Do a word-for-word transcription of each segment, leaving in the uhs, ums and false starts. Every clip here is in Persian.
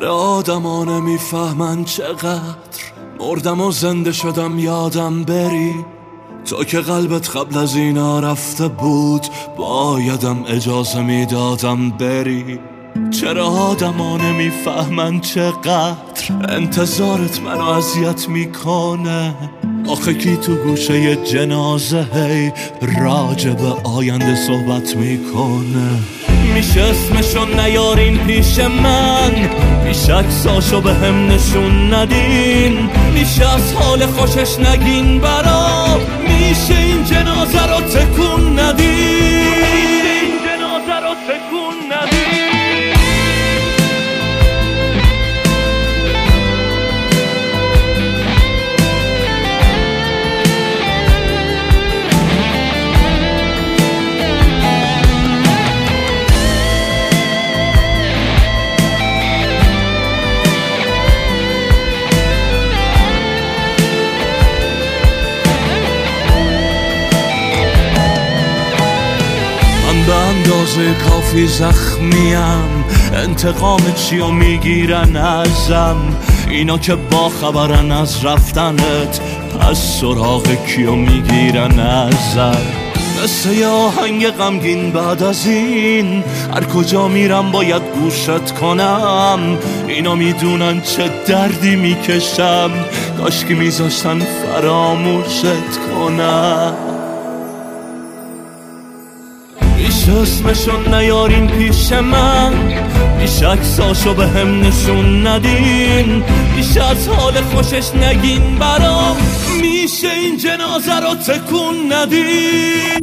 چرا آدما نمیفهمن چقدر مردم و زنده شدم یادم بری. تو که قلبت قبل از اینا رفته بود بایدم اجازه میدادم بری. چرا آدما نمیفهمن چقدر انتظارت منو اذیت میکنه. آخه کی تو گوشه جنازه هی راجع به آینده صحبت میکنه. میشه اسمشو نیارین پیش من، بیش عکساشو به هم نشون ندین. میشه از حال خوشش نگین برام، میشه این جنازه رو تکون ندین. این جنازه رو تکون ندین. به اندازه کافی زخمیم، انتقام چیو میگیرن ازم اینا که با خبرن از رفتنت، پس سراغ کیو میگیرن ازم. مثل یه آهنگ غمگین بعد از این هر کجا میرم باید گوشت کنم. اینا میدونن چه دردی میکشم، کاش که میذاشتن فراموشت کنم. بیش اسمشو نیارین پیش من، بیش عکساشو به هم نشون ندین. بیش از حال خوشش نگین برام، میشه این جنازه رو تکون ندین.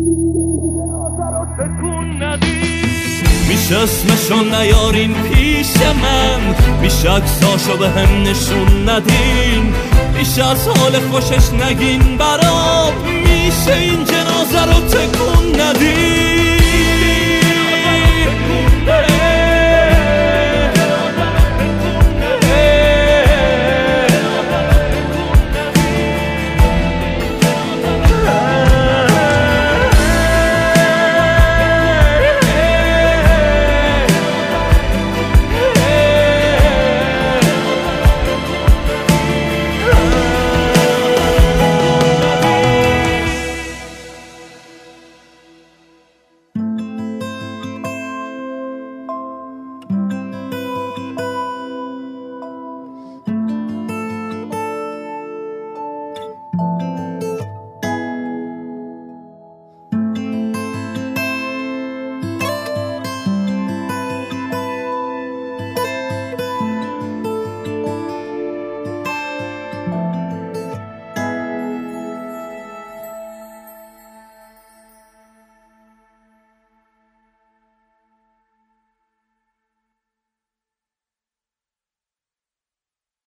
بیش اسمشو نیارین پیش من، بیش عکساشو به هم نشون ندین. بیش از حال خوشش نگین برام، میشه این جنازه رو تکون ندین. Hey!